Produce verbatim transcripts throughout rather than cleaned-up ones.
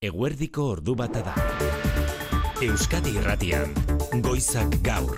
Eguerdiko ordu bata da. Euskadi Irratian, Goizak Gaur.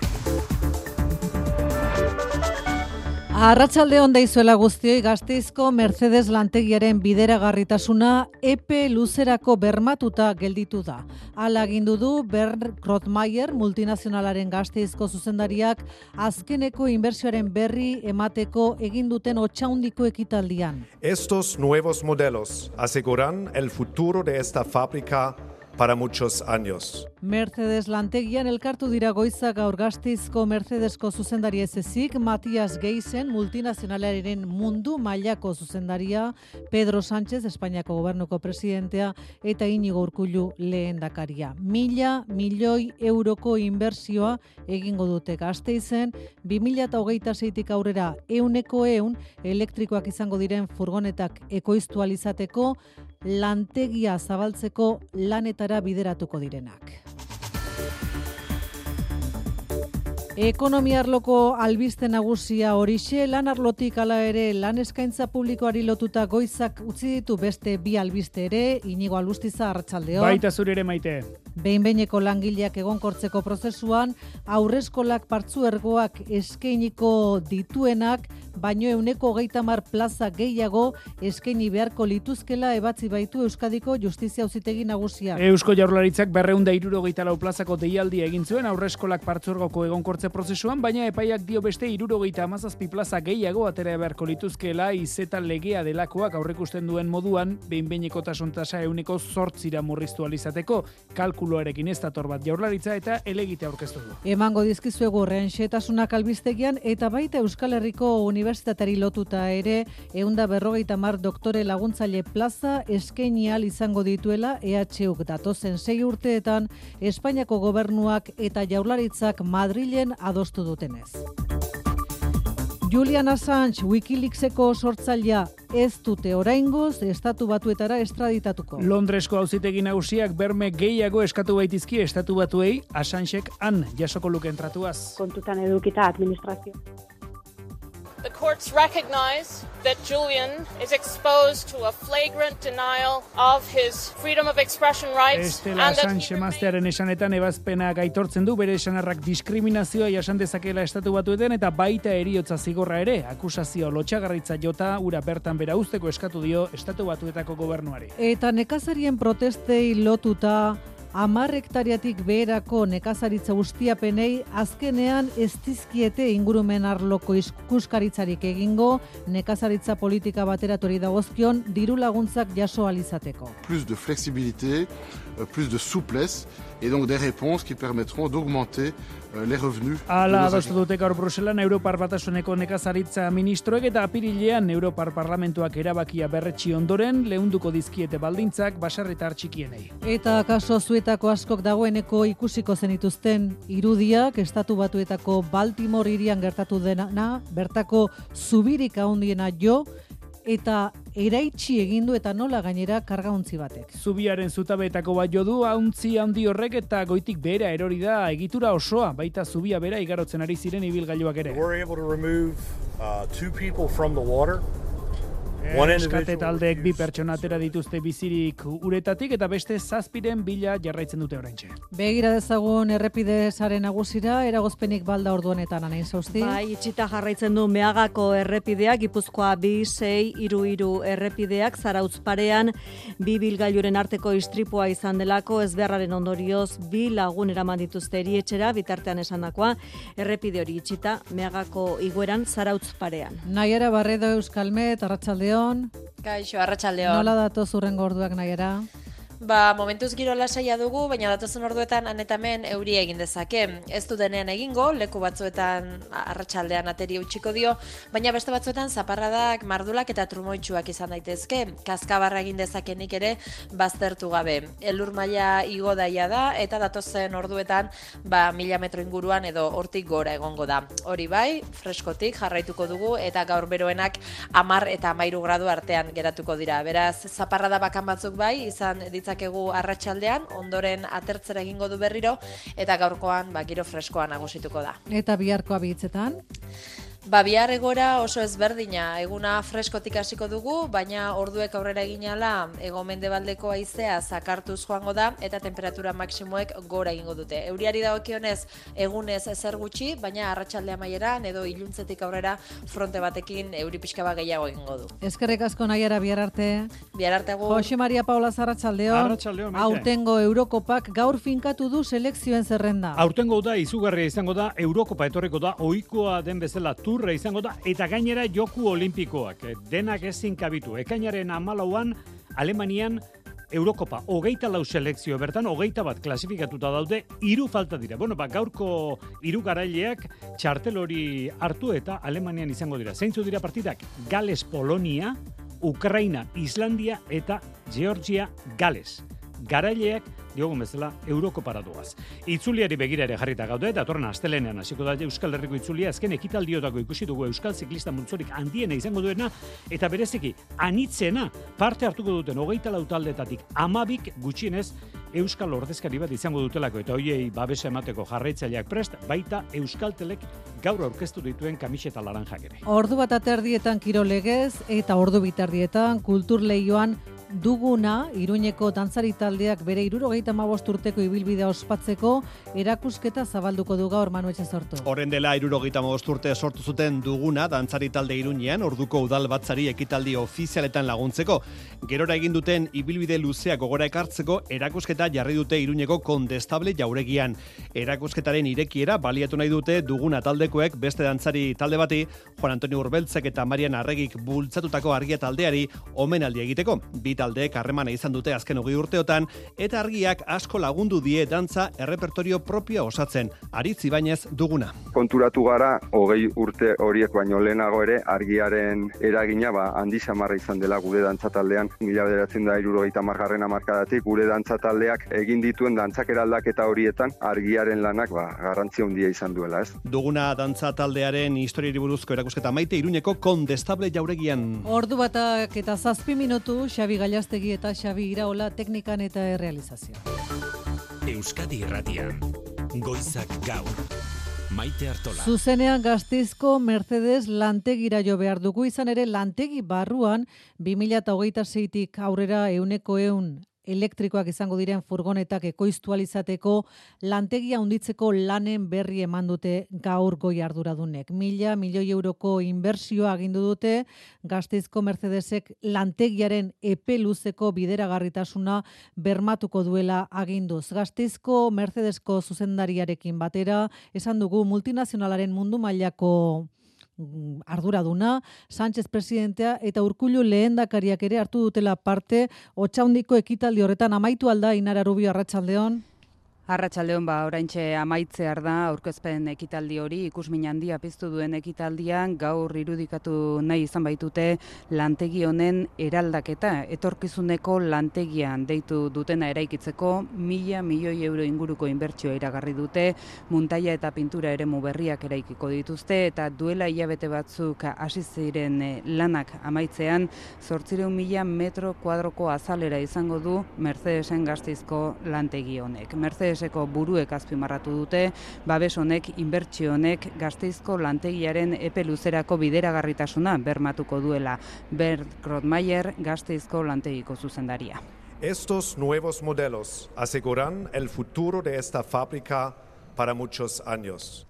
Arratsalde on daizuela guztioi. Gasteizko Mercedes lantegiaren bideragarritasuna epe luzerako bermatuta gelditu da. Hala agindu du Bernd Rothmeier multinazionalaren Gasteizko zuzendariak azkeneko inbertsioaren berri emateko egin duten hotsaundiko ekitaldian. Estos nuevos modelos aseguran el futuro de esta fábrica para muchos años. Mercedes lantegian elkartu dira Goizak Gaur Gasteizko Mercedesko zuzendari ez ezik, Matias Geisen multinazionalaren mundu mailako zuzendaria, Pedro Sánchez Espainiako gobernuko presidentea eta Inigo Urkullu lehendakaria. Mila milioi euroko inbertsioa egingo dute Gasteizen, bi mila hogeita seitik aurrera ehuneko ehun elektrikoak izango diren furgonetak ekoiztu ahal izateko, lantegia zabaltzeko lanetara bideratuko direnak. Ekonomia arloko albiste nagusia horixe, lan arlotik hala ere lan eskaintza publikoari lotuta Goizak utzi ditu beste bi albiste ere. Inigo Alustiza, arratsaldeo. Baita zure ere, Maite. Behin-behineko langileak egonkortzeko prozesuan, aurreskolak partzuergoak eskainiko dituenak, baino ehuneko hogeita hamar plaza gehiago eskaini beharko lituzkela ebatzi baitu Euskadiko Justizia Auzitegi Nagusiak. Eusko Jaurlaritzak berrehun eta hirurogeita lau plazako deialdia egin zuen aurreskolak partzuergoko egonkortze prozesuan, baina epaiak dio beste hirurogeita hamazazpi plaza gehiago atera beharko lituzkela izetan legea delakoak aurrekusten duen moduan, behin-behinekotasun tasa ehuneko zortzira murriztu alizateko, kalkuloarekin ez dator bat Jaurlaritza eta elegite aurkeztu du. Emango dizkizuegu horren xetasunak albistegian eta baita Euskal Herriko Unibertsitatari lotuta ere ehun eta berrogeita hamar doktore laguntzaile plaza eskaini ahal izango dituela E H Uk datozen sei urteetan Espainiako gobernuak eta Jaurlaritzak Madrilen adostu dutenez. Julian Assange Wikileakseko sortzailea ez dute oraingoz estatu batuetara estraditatuko. Londresko auzitegi nagusiak berme gehiago eskatu baitizki estatu batuei Assangek han jasoko lukeen tratuaz. Kontutan edukita administrazio. The courts recognize that Julian is exposed to a flagrant denial of his freedom of expression rights. Estela Assange emaztearen esanetan ebazpena gaitortzen du bere esanarrak diskriminazioa jasan dezakela estatu batuetan eta baita heriotza zigorra ere. Akusazio lotsagarritza jota ura bertan bera uzteko eskatu dio estatu batuetako gobernuari. Eta nekazarien protestei lotuta hamar hektariatik beherako nekazaritza ustiapenei azkenean ez dizkiete ingurumen arloko ikuskaritzarik egingo, nekazaritza politika bateratori dagozkion diru laguntzak jaso ahal izateko. Plus de flexibilité, plus de souplesse et donc des réponses qui permettront d'augmenter les revenus. Hala adostu dute gaur Bruselan Europar Batasuneko nekazaritza ministroek eta apirilean Europar Parlamentuak erabakia berretsi ondoren leunduko dizkiete baldintzak baserritar txikienei. Eta kaso zuetako askok dagoeneko ikusiko zenituzten irudiak estatu batuetako Baltimore hirian gertatu dena, bertako zubirik handiena jo eta eraitsi egin du eta nola gainera kargauntzi batek. Zubiaren zutabeetako bat jo du hauntzi handi horrek eta goitik behera erori da egitura osoa, baita zubia bera igarotzen ari ziren ibilgailuak ere. We're able to remove uh, two people from the water. Eskate taldeek bi pertsona atera dituzte bizirik uretatik eta beste zazpiren bila jarraitzen dute oraintxe. Begira dezagun errepide sare nagusira, eragozpenik balda ordu honetan Anain Sausti. Bai, itxita jarraitzen du Meagako errepideak, Gipuzkoa bi sei hiru hiru errepideak Zarautz parean bi bilgailuren arteko istripua izan delako ezbeharraren ondorioz bi lagun eraman dituzte erietxera, bitartean esandakoa errepide hori itxita Meagako igueran Zarautz parean. Naiara Barredo Euskalmet, arratsalde. Kaixo, arratsaldeon. Nola datoz hurrengo orduak Naiara? Ba, momentuz giro lasaia dugu, baina datozen orduetan anetamen euri egin dezake. Ez du denean egingo, leku batzuetan arratsaldean ateri utziko dio, baina beste batzuetan zaparradak, mardulak eta trumoitsuak izan daitezke. Kaskabarra egin dezakenik ere baztertu gabe. Elur maila igo daia da eta datozen orduetan ba mila metro inguruan edo hortik gora egongo da. Hori bai, freskotik jarraituko dugu eta gaur beroenak hamar eta hamairu gradu artean geratuko dira. Beraz, zaparrada bakan batzuk bai izan ditza ditzakegu arratsaldean, ondoren atertzera egingo du berriro eta gaurkoan ba giro freskoa nagusituko da. Eta biharkoa bi hitzetan? Ba, bihar egora oso ezberdina, eguna freskotik hasiko dugu, baina orduek aurrera eginala hego-mendebaldeko haizea zakartuz joango da eta temperatura maksimoek gora egingo dute. Euriari dagokionez egunez ezer gutxi, baina arratsalde amaieran edo iluntzetik aurrera fronte batekin euri pixka bat gehiago egingo du. Eskerrik asko Naiara, bihar arte. Bihar arte gu. Jose Maria Paula Arratsaldeon. Arratsaldeon. Aurtengo Eurokopak gaur finkatu du selekzioen zerrenda. Aurtengo da izugarria izango da, Eurokopa etorriko da, ohikoa den bezala turra izango da, eta gainera joku olimpikoak. Denak ezin kabitu. Ekainaren hamalauan Alemanian Eurokopa hogeita lau selekzio bertan, hogeita bat klasifikatuta daude, hiru falta dira. Bueno, ba, gaurko hiru garaileak txartel hori hartu eta Alemanian izango dira. Zeintzu dira partidak? Gales, Polonia, Ukraina, Islandia eta Georgia, Gales. Garaileak diogun bezala Eurokopara doaz. Itzuliari begira ere jarrita gaude, eta datorren astelenean hasiko da Euskal Herriko itzulia, azken ekitaldiotako ikusi dugu Euskal Ziklista multzorik handiena izango duena, eta bereziki anitzena parte hartuko duten hogeita lau taldetatik amabik gutxienez Euskal ordezkari bat izango dutelako, eta hoiei babesa emateko jarraitzaileak prest, baita Euskaltelek gaur aurkeztu dituen kamiseta laranjak ere. Ordu bat aterdietan kirolegez eta ordu bitardietan kultur leioan duguna, Iruñeko dantzari taldeak bere hirurogeita hamabost urteko ibilbidea ospatzeko erakusketa zabalduko du gaur Manu Etxezortu. Horren dela hirurogeita hamabost urte sortu zuten duguna dantzari talde Iruñean orduko udal batzari ekitaldi ofizialetan laguntzeko. Gerora egin duten ibilbide luzea gogora ekartzeko erakusketa jarri dute Iruñeko Kondestable jauregian. Erakusketaren irekiera baliatu nahi dute duguna taldekoek beste dantzari talde bati, Juan Antonio Urbeltzek eta Marian Arregik bultzatutako argia taldeari omenaldi egiteko. Bi taldeek harremana izan dute azken hogei urteotan, eta argiak asko lagundu die dantza errepertorio propioa osatzen. Aritz Ibañez duguna. Konturatu gara, hogei urte horiek baino lehenago ere, argiaren eragina ba, handi samarra izan dela gure dantza taldean. Mila bederatzen da hirurogeita hamargarren hamarkadatik gure dantza taldeak egin dituen dantzakera aldaketa horietan argiaren lanak ba, garrantzia handia izan duela, ez? Duguna dantza taldearen historiari buruzko erakusketa maite Iruñeko Kondestable jauregian. Ordu batak eta zazpi minutu, Xabi Gallastegi eta Xabi Iraola teknikan eta errealizazio. Euskadi Irratian, Goizak Gaur. Maite Artola. Zuzenean Gasteizko Mercedes lantegira jo behar dugu, izan ere lantegi barruan bi mila hogeita seitik aurrera ehuneko ehun elektrikoak izango diren furgonetak ekoiztualizateko lantegia handitzeko lanen berri eman dute gaur goi arduradunek. Mila milioi euroko inbertsioa agindu dute Gasteizko Mercedesek lantegiaren epe luzeko bideragarritasuna bermatuko duela aginduz. Gasteizko Mercedesko zuzendariarekin batera esan dugu multinazionalaren mundu mailako arduraduna, Sánchez presidentea eta Urkullu lehendakariak ere hartu dutela parte Otsaundiko ekitaldi horretan. Amaitu alda Inara Rubio, arratsaldeon. Arratsaldeon, ba, oraintxe amaitzear da aurkezpen ekitaldi hori, ikusmin handia piztu duen ekitaldian, gaur irudikatu nahi izan baitute lantegi honen eraldaketa, etorkizuneko lantegian deitu dutena eraikitzeko, mila milioi euro inguruko inbertsioa iragarri dute, muntaia eta pintura eremu berriak eraikiko dituzte, eta duela hilabete batzuk hasi ziren lanak amaitzean, zortziehun mila metro kuadroko azalera izango du Mercedesen Gasteizko lantegi honek. Mercedes Eko buruek azpimarratu dute, babes honek, inbertsio honek Gasteizko lantegiaren epe luzerako bideragarritasuna bermatuko duela. Bert Grotmeier, Gasteizko lantegiko zuzendaria. Estos nuevos modelos aseguran el futuro de esta fábrica para muchos años.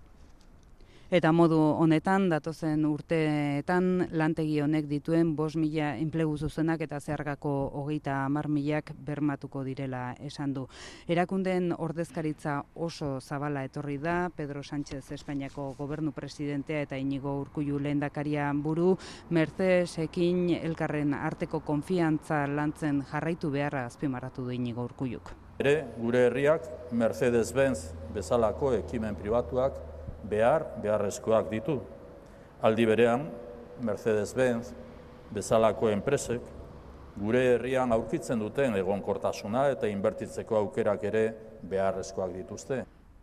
Eta modu honetan, datozen urteetan lantegi honek dituen bost mila enplegu zuzenak eta zehargako hogeita hamar milak bermatuko direla esan du. Erakundeen ordezkaritza oso zabala etorri da, Pedro Sánchez Espainiako gobernu presidentea eta Inigo Urkullu lehendakaria buru, Mercedesekin elkarren arteko konfiantza lantzen jarraitu beharra azpimarratu du Inigo Urkulluk. Ere, gure herriak Mercedes-Benz bezalako ekimen pribatuak behar, beharrezkoak ditu. Aldi berean, Mercedes-Benz bezalako enpresek gure herrian aurkitzen duten egonkortasuna eta inbertitzeko aukerak ere beharrezkoak dituzte.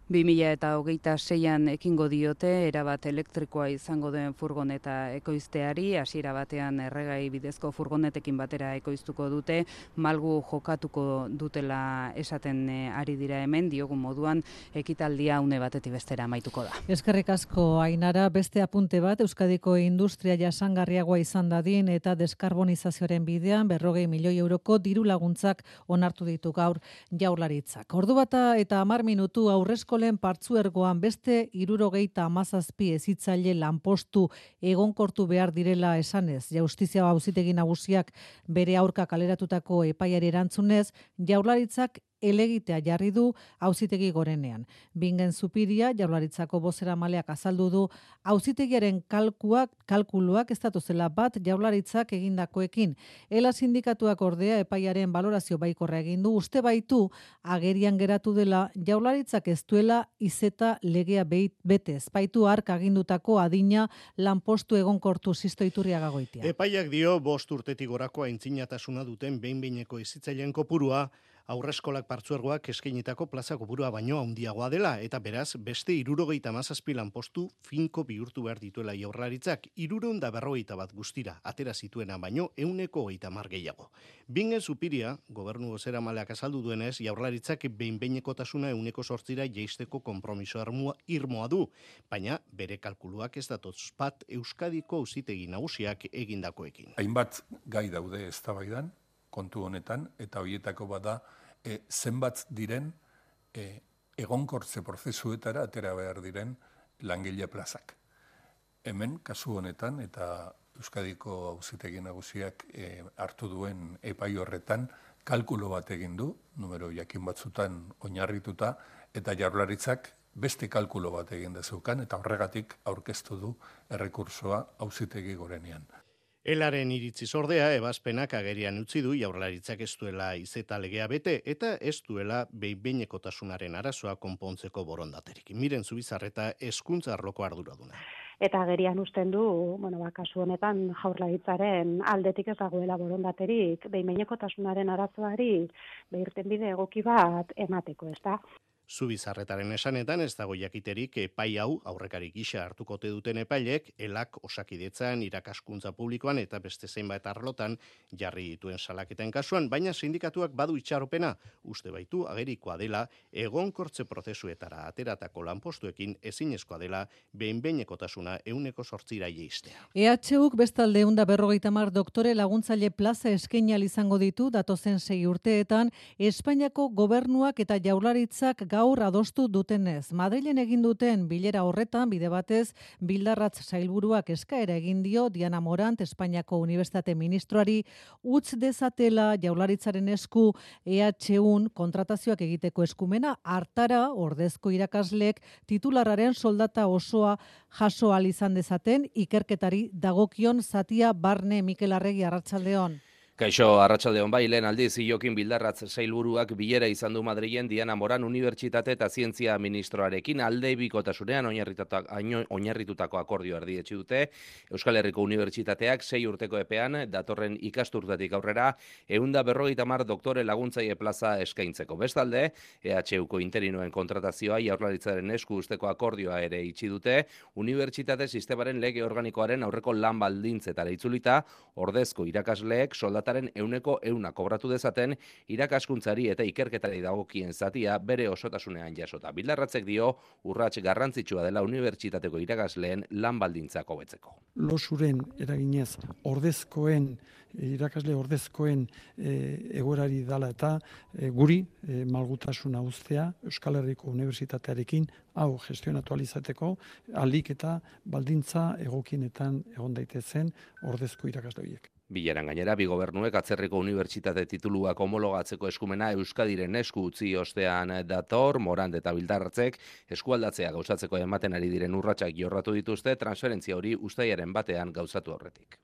bi mila eta hogeita seian ekingo diote, erabat elektrikoa izango den furgoneta ekoizteari, hasiera batean erregai bidezko furgonetekin batera ekoiztuko dute, malgu jokatuko dutela esaten ari dira hemen, diogun moduan ekitaldia une batetik bestera amaituko da. Eskerrik asko Ainara, beste apunte bat, Euskadiko industria jasangarriagoa izan dadin eta deskarbonizazioaren bidean berrogei milioi euroko diru laguntzak onartu ditu gaur Jaurlaritzak. Ordu bata eta hamar minutu aurrezko lehen partzuergoan beste hirurogeita hamazazpi hezitzaile lanpostu egonkortu behar direla esanez. Justizia auzitegi nagusiak bere aurka kaleratutako epaiari erantzunez, Jaurlaritzak elegitea jarri du auzitegi gorenean. Bingen Zupiria, Jaurlaritzako bozeramaleak azaldu du auzitegiaren kalkuak, kalkuluak ez datozela bat Jaurlaritzak egindakoekin. Ela sindikatuak ordea epaiaren balorazio baikorra egin du, uste baitu agerian geratu dela Jaurlaritzak ez duela izeta legea betez. Baitu hark agindutako adina lanpostu egonkortu Sisto Iturriaga Goitia. Epaiak dio bost urtetik gorako aintzinatasuna duten behin-behineko hezitzaileen kopurua aurreskolak partzuergoak eskainitako plaza kopurua baino handiagoa dela, eta beraz, beste hirurogeita hamazazpi lanpostu finko bihurtu behar dituela Jaurlaritzak, hirurehun eta berrogeita bat guztira, atera zituena baino ehuneko hogeita hamar gehiago. Bingen Zupiria, gobernu bozeramaleak azaldu duenez, Jaurlaritzak behin-behinekotasuna ehuneko zortzira jeisteko konpromiso irmoa du, baina bere kalkuluak ez datoz bat Euskadiko auzitegi nagusiak egindakoekin. Hainbat gai daude eztabaidan kontu honetan, eta horietako bada e, zenbat diren e, egonkortze prozesuetara atera behar diren langile plazak. Hemen, kasu honetan, eta Euskadiko auzitegi nagusiak e, hartu duen epai horretan, kalkulo bat egin du, numero jakin batzutan oinarrituta, eta Jaurlaritzak beste kalkulo bat egin dezeukan, eta horregatik aurkeztu du errekursoa auzitegi gorenean. Elaren iritziz ordea, ebazpenak agerian utzi du Jaurlaritzak ez duela izeta legea bete eta ez duela behin-behinekotasunaren arazoa konpontzeko borondaterik. Miren Zubizarreta hezkuntza arloko arduraduna. Eta agerian uzten du, bueno, ba, kasu honetan Jaurlaritzaren aldetik ez dagoela borondaterik behin-behinekotasunaren arazoari irtenbide egoki bat emateko, ezta? Zubizarretaren esanetan ez dago jakiterik epai hau aurrekari gisa hartukote duten epailek elak osakidetzan, irakaskuntza publikoan eta beste zeinbait arlotan jarri dituen salaketen kasuan, baina sindikatuak badu itxaropena, uste baitu agerikoa dela egonkortze prozesuetara ateratako lanpostuekin ezinezkoa dela behin-behinekotasuna ehuneko zortzira jeistea. E H Uk bestalde ehun eta berrogeita hamar doktore laguntzaile plaza eskaini ahal izango ditu datozen sei urteetan Espainiako gobernuak eta Jaurlaritzak gaur adostu dutenez. Madrilen egin duten bilera horretan, bide batez, Bildarratz sailburuak eskaera egin dio Diana Morant, Espainiako Unibertsitate Ministroari, utz dezatela Jaurlaritzaren esku E H Un kontratazioak egiteko eskumena, hartara ordezko irakasleek titularraren soldata osoa jaso ahal izan dezaten, ikerketari dagokion zatia barne Mikel Arregi, arratsaldeon. Kaixo, arratsaldeon bai, lehen aldiz Jokin Bildarratz sailburuak bilera izan du Madrilen Diana Moran Unibertsitate eta Zientzia Ministroarekin alde bikotasunean oinarritutako akordio erdietsi dute. Euskal Herriko Unibertsitateak sei urteko epean datorren ikasturtetik aurrera ehun eta berrogeita hamar doktore laguntzaile plaza eskaintzeko. Bestalde, E H Uko interinoen kontratazioa Jaurlaritzaren esku usteko akordioa ere itxi dute, Unibertsitate sistemaren lege organikoaren aurreko lan baldintzetara itzulita, ordezko irakasleek soldataren ehuneko ehuna kobratu dezaten irakaskuntzari eta ikerketari dagokien zatia bere osotasunean jasota. Bildarratzek dio urrats garrantzitsua dela unibertsitateko irakasleen lan baldintzak hobetzeko. Losuren eraginez ordezkoen irakasle ordezkoen e, egoerari dala eta e, guri e, malgutasuna uztea Euskal Herriko Unibertsitatearekin hau gestionatu alizateko alik eta baldintza egokienetan egon daitezen ordezko irakasle horiek. Bileran gainera, bi gobernuek atzerriko unibertsitate tituluak homologatzeko eskumena Euskadiren esku utzi ostean dator, Morant eta Bildarratzek eskualdatzea gauzatzeko ematen ari diren urratsak jorratu dituzte, transferentzia hori uztailaren batean gauzatu horretik.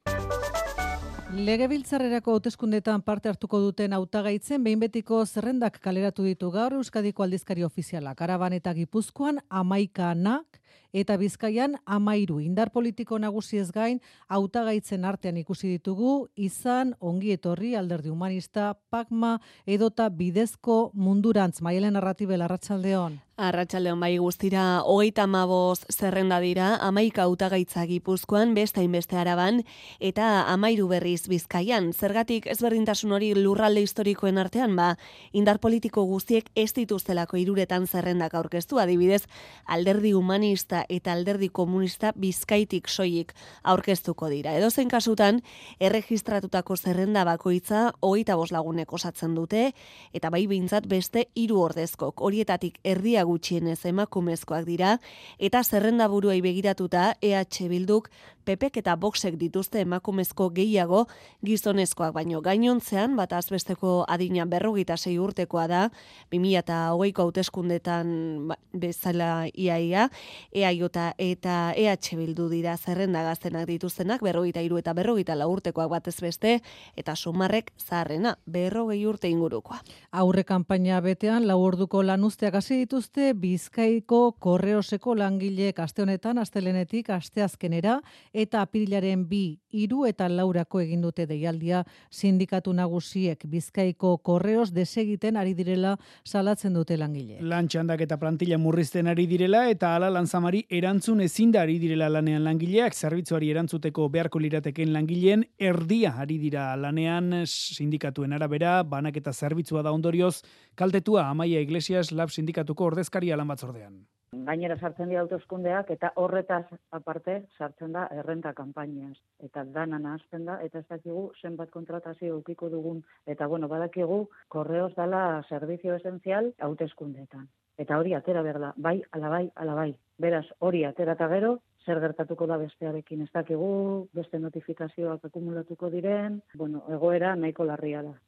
Legebiltzarrerako hauteskundetan parte hartuko duten hautagaitzen behin betiko zerrendak kaleratu ditu gaur Euskadiko aldizkari ofizialak. Araban eta Gipuzkoan hamaikanak eta Bizkaian amairu. Indar politiko nagusiez gain, hautagaitzen artean ikusi ditugu, izan, ongi etorri, alderdi humanista, pakma, edota bidezko mundurantz. Maialen Arratibel, arratsaldeon. Arratsaldeon bai guztira, hogeita hamabost zerrenda dira, hamaika hautagaitza Gipuzkoan, beste hainbeste Araban, eta hamairu berriz Bizkaian. Zergatik ezberdintasun hori lurralde historikoen artean, ba, indar politiko guztiek ez dituztelako hiruretan zerrendak aurkeztu, adibidez, alderdi humanista eta alderdi komunista Bizkaitik soilik aurkeztuko dira. Edozein kasutan, erregistratutako zerrenda bakoitza hogeita bost lagunek osatzen dute, eta bai behintzat beste hiru ordezkok. Horietatik erdia gutxienez emakumezkoak dira, eta zerrenda buruei begiratuta E H Bilduk P Pek eta Voxek dituzte emakumezko gehiago gizonezkoak, baino gainontzean bat azbesteko adina berrogeita sei urtekoa da, bi mila hogeiko hauteskundetan bezala iaia, E A J eta E H Bildu dira zerrenda gaztenak dituztenak, berrogeita hiru eta berrogeita lau urtekoak batez beste, eta sumarrek zaharrena, berrogei urte ingurukoa. Aurre kanpaina betean, lau orduko lanuzteak hasi dituzte Bizkaiko Korreoseko langileek aste honetan, astelenetik asteazkenera, eta apirilaren bi, hiru eta laurako egin dute deialdia sindikatu nagusiek. Bizkaiko Korreos desegiten ari direla salatzen dute langile. Lan txandak eta plantilla murrizten ari direla, eta hala lanzamari erantzun ezin da ari direla lanean langileak, zerbitzuari erantzuteko beharko lirateken langileen erdia ari dira lanean, sindikatuen arabera, banaketa zerbitzua da ondorioz, kaltetua Amaia Iglesias Lab sindikatuko ordezkaria lan batzordean. Gainera sartzen dira hauteskundeak eta horretaz aparte sartzen da errenta kanpainaz. Eta dana nahazten da, eta ez dakigu zenbat kontratazio edukiko dugun. Eta bueno, badakigu Korreos dala servizio esenzial hauteskundeetan. Eta hori atera behar da, bai, ala bai, ala bai. Beraz, hori atera eta gero, zer gertatuko da bestearekin. Ez dakigu, beste notifikazioak akumulatuko diren, bueno, egoera nahiko larria da.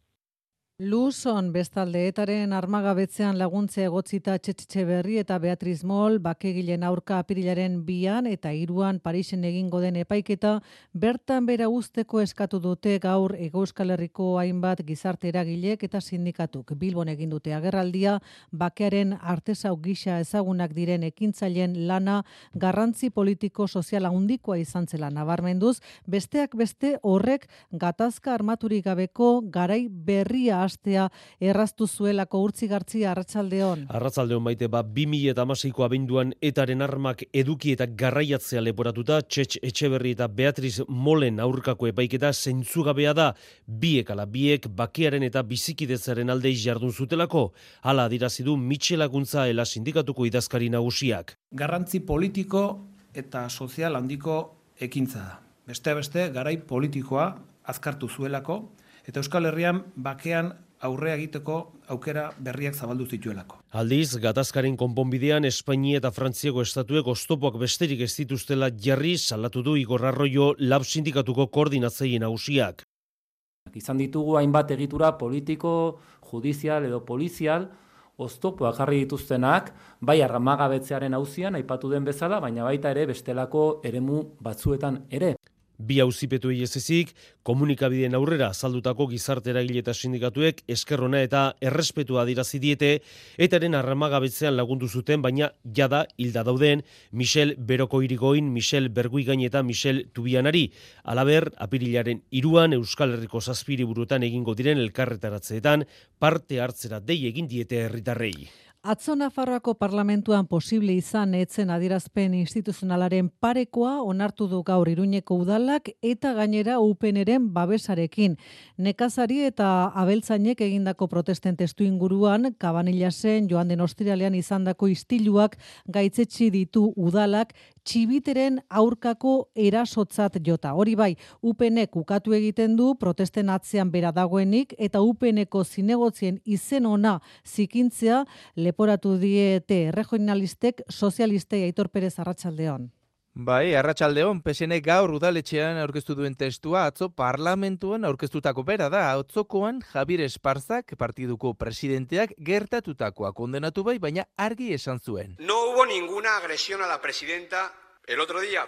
Luzon bestalde etaren armagabetzean laguntze egotzita Txetxe Berri eta Beatriz Mol, bakegilen aurka apirilaren bian eta hiruan Parisen egingo den epaiketa, bertan bera usteko eskatu dute gaur Hego Euskal Herriko hainbat gizarte eragilek eta sindikatuk. Bilbon egin dute agerraldia, bakearen artesau gisa ezagunak diren ekintzaileen lana garrantzi politiko soziala handikoa izan zela nabarmenduz, besteak beste horrek gatazka armaturik gabeko garai berria astea erraztu zuelako Urtzigartzia, arratsaldeon. Arratsaldeon Maite, ba bi mila hamaseiko abenduan etaren armak eduki eta garraiatzea leporatuta, Txetx Etxeberri eta Beatriz Molen aurkako epaiketa zentzugabea da, biek ala biek bakearen eta bizikidetzaren alde jardun zutelako, hala adirazi du Mitxel Aguntzaela sindikatuko idazkari nagusiak. Garrantzi politiko eta sozial handiko ekintza da. Beste beste garai politikoa azkartu zuelako, eta Euskal Herrian bakean aurrea egiteko aukera berriak zabaldu zituelako. Aldiz, gatazkaren konponbidean Espainia eta Frantziako estatuek oztopoak besterik ez dituztela jarri salatu du Igor Arroyo Lab sindikatuko koordinatzaile nagusiak. Izan ditugu hainbat egitura politiko, judizial edo polizial, oztopoak jarri dituztenak, bai armagabetzearen auzian aipatu den bezala, baina baita ere bestelako eremu batzuetan ere. Bi auzipetu ez ezik, komunikabideen aurrera azaldutako gizarte eragile eta sindikatuek eskerrona eta errespetua adirazi diete, etaren armagabetzean lagundu zuten, baina jada hilda dauden Michel Beroko Irigoin, Michel Berguigain eta Michel Tubianari. Halaber, apirilaren hiruan Euskal Herriko zazpiri buruetan egingo diren elkarretaratzeetan parte hartzera dei egin diete herritarrei. Atzo Nafarroako parlamentuan posible izan etzen adierazpen instituzionalaren parekoa onartu du gaur Iruñeko udalak eta gainera U P N-ren babesarekin. Nekazari eta abeltzainek egindako protesten testu inguruan, Kabanilasen joan den ostiralean izandako istiluak gaitzetsi ditu udalak txibiteren aurkako erasotzat jota. Hori bai, U P N-ek ukatu egiten du protesten atzean bera dagoenik eta U P N-eko zinegotzien izen ona zikintzea leporatu diete regionalistek sozialistei. Aitor Perez, arratsaldeon. Bai, arratsaldeon, P S N gaur udaletxean aurkeztu duen testua atzo parlamentuan aurkeztutako bera da. Atzokoan Javier Esparzak, partiduko presidenteak, gertatutakoa kondenatu bai, baina argi esan zuen. No hubo ninguna agresión a la presidenta el otro día.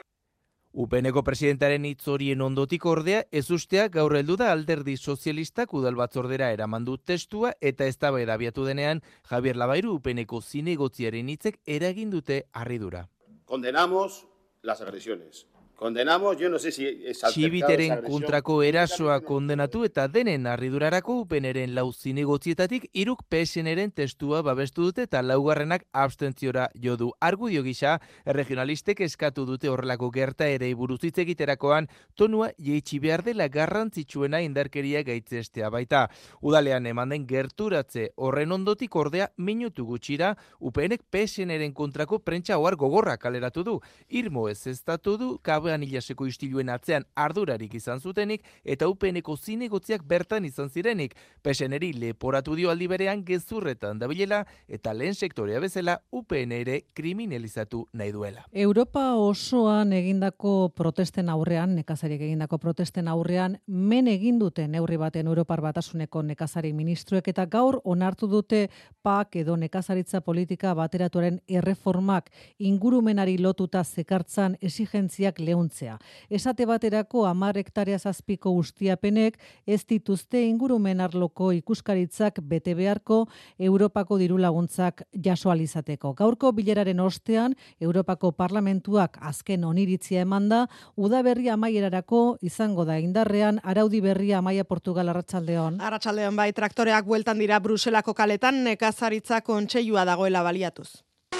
U P N-ko presidentaren hitz horien ondotik ordea, ez usteak gaur heldu da alderdi sozialistak udalbatzordera eraman du testua eta eztabaida abiatu denean Javier Labairu U P N-ko zinegotziaren hitzek eragin dute harridura. condenamos las agresiones. Condenamos, yo no sé si es Txibiteren kontrako erasoa kondenatu eta denen harridurarako upeneren lau zinegozietatik iruk P S N-ren testua babestu dute eta laugarrenak abstentziora jo du. Argudio gisa, regionalistek eskatu dute horrelako gertaerei buruz hitz egiterakoan tonua jeitsi behar dela garrantzitsuena indarkeria gaitzestea baita. Udalean eman den gerturatze horren ondotik ordea minutu gutxira U P N-ek P S N-ren kontrako prentsa ohar gogorra kaleratu du. Irmo ez eztatu du kabean ilaseko istiluen atzean ardurarik izan zutenik eta U P N-eko zinegotziak bertan izan zirenik. P S N-eri leporatu dio aldi berean gezurretan dabilela eta lehen sektorea bezala U P N ere kriminalizatu nahi duela. Europa osoan egindako protesten aurrean, nekazariek egindako protesten aurrean, men egin dute neurri baten Europar Batasuneko nekazari ministroek eta gaur onartu dute P A K edo nekazaritza politika bateratuaren erreformak ingurumenari lotuta zekartzan esigentziak leuntzea. Esate baterako hamar hektarea zazpiko ustiapenek ez dituzte ingurumen arloko ikuskaritzak bete beharko Europako diru laguntzak jasoalizateko. Gaurko bileraren ostean Europako Parlamentuak azken oniritzia emanda, udaberria amaierarako izango da indarrean araudi berria Amaia Portugal. Arratsaldeon. Arratsaldeon bai, traktoreak bueltan dira Bruselako kaletan nekazaritza kontseilua dagoela baliatuz.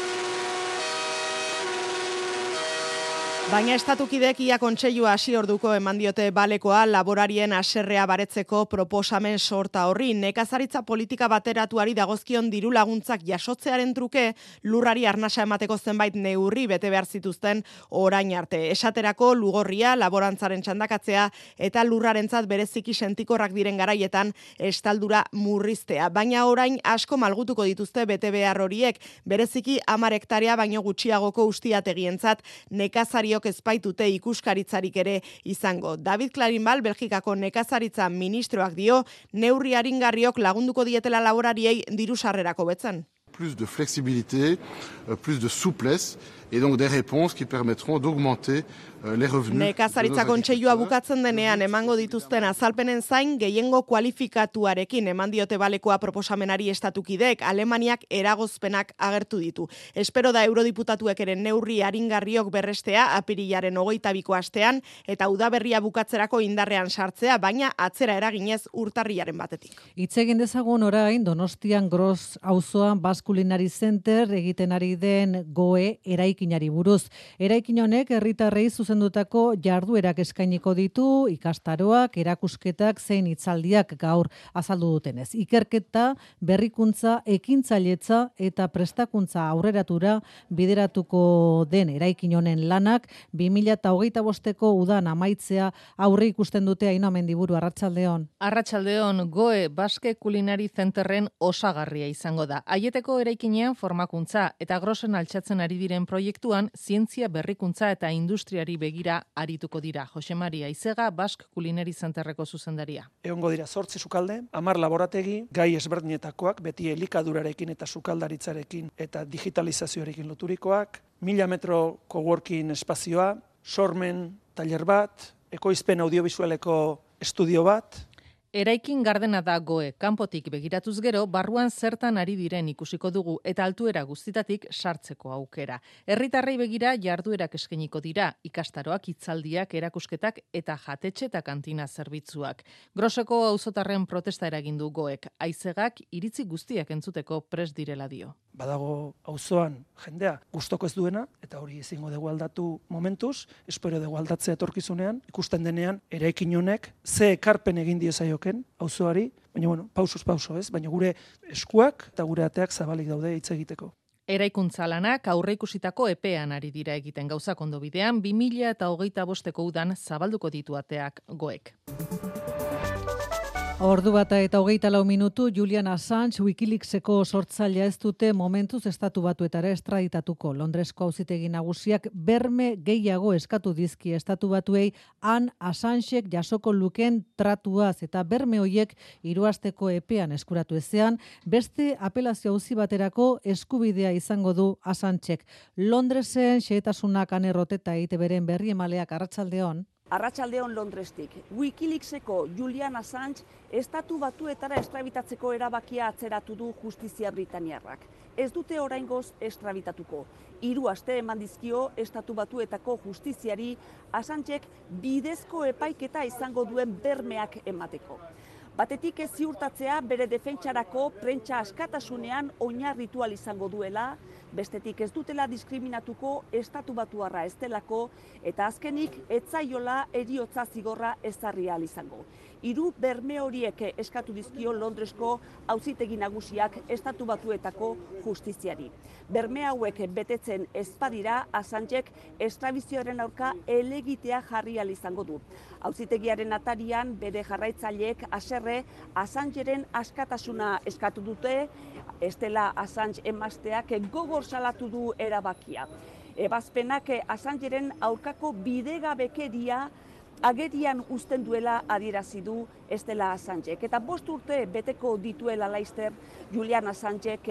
Baina estatukidek ia kontseilua hasi orduko eman diote balekoa laborarien haserrea baretzeko proposamen sorta horri. Nekazaritza politika bateratuari dagozkion diru laguntzak jasotzearen truke lurrari arnasa emateko zenbait neurri bete behar zituzten orain arte. Esaterako lugorria, laborantzaren txandakatzea eta lurrarentzat bereziki sentikorrak diren garaietan estaldura murriztea. Baina orain asko malgutuko dituzte bete behar horiek, bereziki hamar hektarea baino gutxiagoko ustiategientzat nekazari ezpaitute ikuskaritzarik ere izango. David Clarinbal, Belgikako nekazaritza ministroak dio, neurri aringarriok lagunduko dietela laborariei diru sarrerako betzen. Plus de flexibilité, plus de souplesse et donc des réponses qui permettront d'augmenter les revenus. Nekazaritza kontseilua bukatzen denean emango dituzten azalpenen zain gehiengo kualifikatuarekin eman diote balekoa proposamenari estatukidek, Alemaniak eragozpenak agertu ditu. Espero da eurodiputatuek ere neurri aringarriok berrestea apirilaren hogeita biko astean eta udaberria bukatzerako indarrean sartzea, baina atzera eraginez urtarrilaren batetik. Hitz egin dezagun orain Donostian Gros auzoan Basque Culinary Center egiten ari den goe eraikinari buruz. Eraikin honek herritarrei zuzendutako jarduerak eskainiko ditu, ikastaroak, erakusketak zein hitzaldiak gaur azaldu dutenez. Ikerketa, berrikuntza, ekintzailetza eta prestakuntza aurreratura bideratuko den eraikin honen lanak bi mila hogeita bosteko udan amaitzea aurre ikusten dute. Aino Mendiburu, arratsaldeon. Arratsaldeon, goe Basque Culinary Centerren osagarria izango da. Aieteko eraikinean formakuntza eta Grosen altxatzen ari diren proiektuan zientzia berrikuntza eta industriari begira arituko dira. Jose Maria Izega, Basque Culinary Centerreko zuzendaria. Egongo dira zortzi sukalde, hamar laborategi, gai ezberdinetakoak, beti elikadurarekin eta sukaldaritzarekin eta digitalizazioarekin loturikoak, mila metro coworking espazioa, sormen tailer bat, ekoizpen audiovisualeko estudio bat. Eraikin gardena da goe, kanpotik begiratuz gero, barruan zertan ari diren ikusiko dugu eta altuera guztitatik sartzeko aukera. Herritarrei begira jarduerak eskainiko dira, ikastaroak, hitzaldiak, erakusketak eta jatetxe eta kantina zerbitzuak. Groseko auzotarren protesta eragin du goek, Aizegak iritzi guztiak entzuteko prest direla dio. Badago auzoan jendea gustoko ez duena eta hori ezingo dugu aldatu momentuz, espero dugu aldatzea etorkizunean, ikusten denean eraikin honek ze ekarpen egin dio zaioken auzoari, baina bueno, pausuz pauso, ez? Baina gure eskuak eta gure ateak zabalik daude hitz egiteko. Eraikuntza lanak aurreikusitako epean ari dira egiten gauzak ondo bidean, bi mila hogeita bosteko udan zabalduko ditu ateak goek. Ordu bata eta hogeita lau minutu, Julian Assange Wikileakseko sortzailea ez dute momentuz estatu batuetara estraditatuko. Londresko auzitegi nagusiak berme gehiago eskatu dizki estatu batuei han Assangek jasoko luken tratuaz eta berme hoiek hiru asteko epean eskuratu ezean, beste apelazio auzi baterako eskubidea izango du Assangek. Londresen xehetasunak anerroteta E I Te Beren berri emaleak arratsaldeon. Arratsaldeon Londrestik. Wikileakseko Julian Assange estatu batuetara estrabitatzeko erabakia atzeratu du justizia britaniarrak. Ez dute oraingoz estrabitatuko. Hiru aste eman dizkio estatu batuetako justiziari Assangek bidezko epaiketa izango duen bermeak emateko. Batetik ez ziurtatzea bere defentsarako prentsa askatasunean oinarritu ahal izango duela, bestetik ez dutela diskriminatuko estatu batuarra ez delako, eta azkenik ez zaiola heriotza zigorra ezarri ahal izango. Hiru berme horiek eskatu dizkio Londresko auzitegi nagusiak estatu batuetako justiziari. Berme hauek betetzen ez badira, Assangek estrabizioaren aurka helegitea jarri ahal izango du. Auzitegiaren atarian bere jarraitzaileek haserre Assangeren askatasuna eskatu dute, Estela Assange emazteak gogor salatu du erabakia. Ebazpenak Assangeren aurkako bidegabekeria agerian uzten duela adierazi du Estela Assangek. Eta bost urte beteko dituela laizter Julian Assangek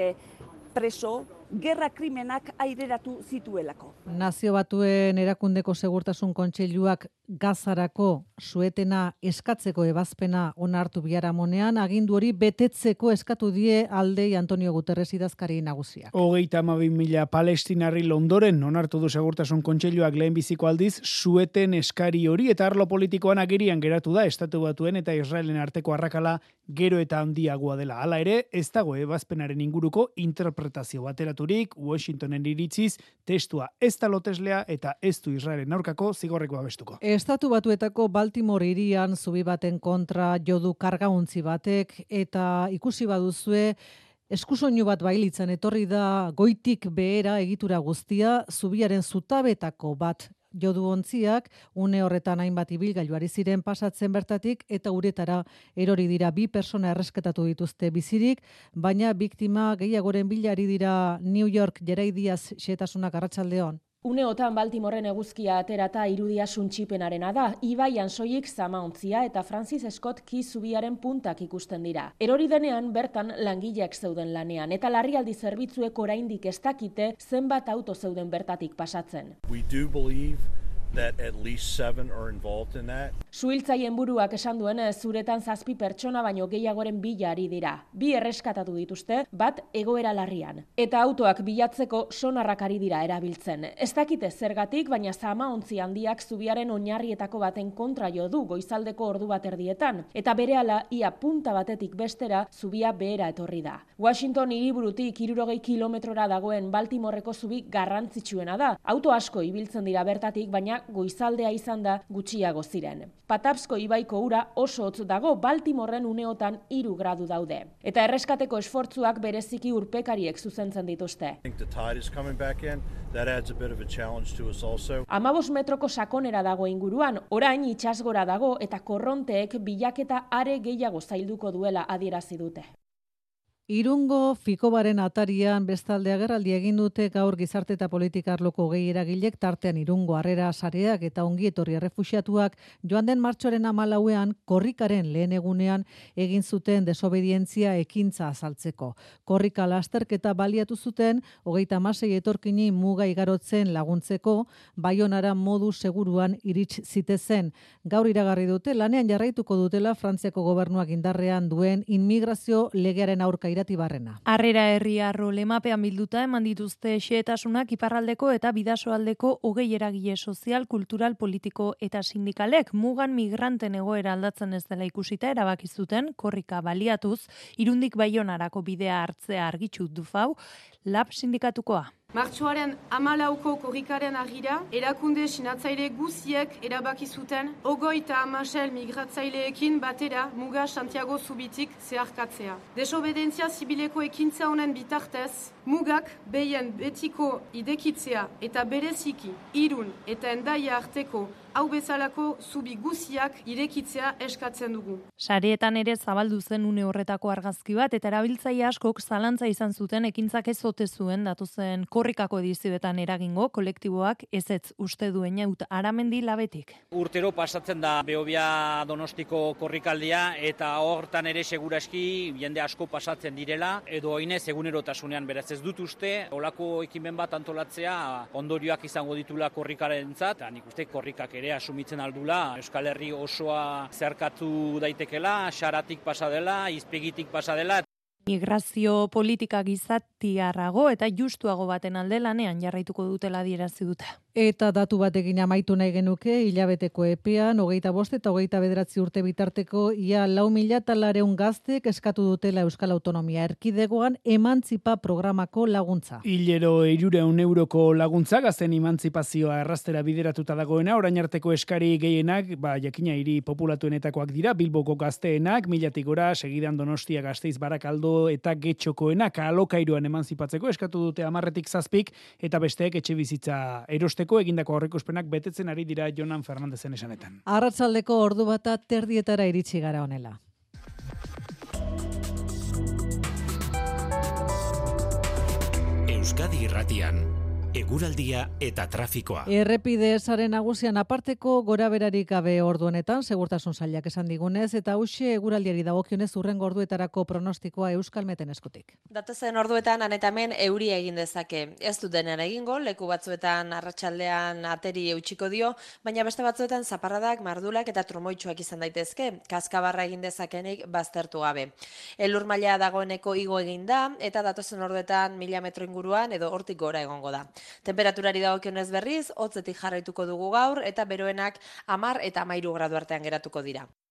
preso, gerra krimenak aireratu zituelako. Nazio Batuen Erakundeko Segurtasun Kontseiluak Gazarako suetena eskatzeko ebazpena onartu biharamonean, agindu hori betetzeko eskatu die aldei Antonio Guterres idazkari nagusiak. Hogeita hamabi mila palestinarri ondoren onartu du Segurtasun Kontseiluak lehenbiziko aldiz sueten eskari hori, eta arlo politikoan agerian geratu da Estatu Batuen eta Israelen arteko arrakala gero eta handiagoa dela. Hala ere, ez dago ebazpenaren inguruko interpretazio bateraturik, Washingtonen iritziz testua ez da loteslea eta ez du Israelen aurkako zigorreko abestuko. Estatu Batuetako Baltimore hirian zubi baten kontra jodu kargauntzi batek, eta ikusi baduzue eskusoinu bat bailitzen etorri da goitik behera egitura guztia, zubiaren zutabetako bat jodu ontziak, une horretan hainbat ibilgailuari ziren pasatzen bertatik, eta uretara erori dira bi persona erreskatatu dituzte bizirik, baina biktima gehiagoren bilari dira New York. Jerai Diaz xehetasunak arratsaldeon. Uneotan Baltimoren eguzkia aterata irudia suntxipenarena da, ibaian soilik zamaontzia eta Francis Scott Key zubiaren puntak ikusten dira. Erori denean bertan langileak zeuden lanean, eta larrialdi zerbitzuek oraindik ez dakite zenbat auto zeuden bertatik pasatzen. We do believe that at least seven are involved in that. Suhiltzaien buruak esan duenez, zuretan zazpi pertsona baino gehiagoren bila ari dira. Bi erreskatatu dituzte, bat egoera larrian. Eta autoak bilatzeko sonarrak ari dira erabiltzen. Ez dakite zergatik, baina zamaontzi handiak zubiaren oinarrietako baten kontra jo du goizaldeko ordu bat erdietan. Eta berehala ia punta batetik bestera zubia behera etorri da. Washington hiriburutik hirurogei kilometrora dagoen Baltimoreko zubi garrantzitsuena da. Auto asko ibiltzen dira bertatik, baina goizaldea izan da gutxiago ziren. Patapsko ibaiko ura oso hotz dago, Baltimoren uneotan hiru gradu daude. Eta erreskateko esfortzuak bereziki urpekariek zuzentzen dituzte. Amabos metroko sakonera dago inguruan, orain itsasgora dago eta korronteek bilaketa are gehiago zailduko duela adierazi dute. Irungo Fikobaren atarian bestalde agerraldi egin dute gaur gizarte eta politika arloko gehi eragilek, tartean Irungo Harrera Sareak eta ongi etorri errefuxiatuak joan den martxoaren hamalauean korrikaren lehen egunean egin zuten desobedientzia ekintza azaltzeko. Korrika lasterketa baliatu zuten hogeita hamasei etorkini muga igarotzen laguntzeko, Baionara modu seguruan irits zitezen. Gaur iragarri dute lanean jarraituko dutela Frantziako gobernuak indarrean duen inmigrazio legearen aurka iratibarrena. Harrera herria rolemapean bilduta eman dituzte xehetasunak iparraldeko eta bidasoaldeko hogei eragile sozial, kultural, politiko eta sindikalek mugan migranten egoera aldatzen ez dela ikusita erabaki zuten korrika baliatuz Irundik Baionarako bidea hartzea argitsu du fau Lab sindikatukoa. Martxoaren hamalauko korrikaren argira, erakunde sinatzaile guziek erabaki zuten ogoita hamasel migratzaileekin batera muga Santiago zubitik zeharkatzea. Desobedentzia zibileko ekintza honen bitartez, mugak behien betiko idekitzea eta bereziki Irun eta Hendaia arteko hau bezalako zubi guziak irekitzea eskatzen dugu. Sareetan ere zabaldu zen une horretako argazki bat eta erabiltzaile askok zalantza izan zuten ekintzak ez ote zuen datozen korrikako edizioetan eragingo kolektiboak ezetz uste duen jaut Aramendi Labetik. Urtero pasatzen da Behobia Donostiko korrikaldia eta hortan ere seguraski jende asko pasatzen direla edo oinez egunerotasunean beraz ez dut uste olako ekimen bat antolatzea ondorioak izango ditula korrikarentzat, nik uste korrikak ere asumitzen aldula Euskal Herri osoa zeharkatu daitekela, xaratik pasa dela, izpegitik pasa dela. Migrazio politika gizatiarrago eta justuago baten alde lanean jarraituko dutela adierazi dute. Eta datu batekin amaitu nahi genuke, hilabeteko epean, hogeita bost eta hogeita bederatzi urte bitarteko, ia lau mila eta lareun gaztek eskatu dutela Euskal Autonomia Erkidegoan emantzipa programako laguntza. Hilero hirureun euroko laguntza, gazten emantzipazioa errastera bideratuta dagoena, orain arteko eskari gehienak, ba, jakina hiri populatuenetakoak dira, Bilboko gazteenak, milatik gora, segidan Donostia, Gasteiz, Barakaldo eta Getxokoenak alokairuan emantzipatzeko eskatu dute hamarretik zazpik, eta besteek etxe bizitza erosteko egindako aurreikuspenak betetzen ari dira Jonan Fernandezen esanetan. Arratsaldeko ordu bata terdietara iritsi gara honela. Euskadi Irratian eguraldia eta trafikoa. Errepide sare nagusian aparteko gora berarik gabe ordu honetan, segurtasun sailak esan digunez, eta hauxe eguraldiari dagokionez hurrengo orduetarako pronostikoa Euskalmeten eskutik. Datozen orduetan anetamen euria egin dezake. Ez du denean egingo, leku batzuetan arratsaldean ateri eutxiko dio, baina beste batzuetan zaparradak, mardulak eta trumoitsuak izan daitezke, kaskabarra egin dezakenik baztertu gabe. Elur maila dagoeneko igo egin da, eta datozen orduetan mila metro inguruan edo hortik gora egongo da. Temperaturari dagokionez berriz, hotzetik jarraituko dugu gaur, eta beroenak hamar eta hamairu gradu artean geratuko dira.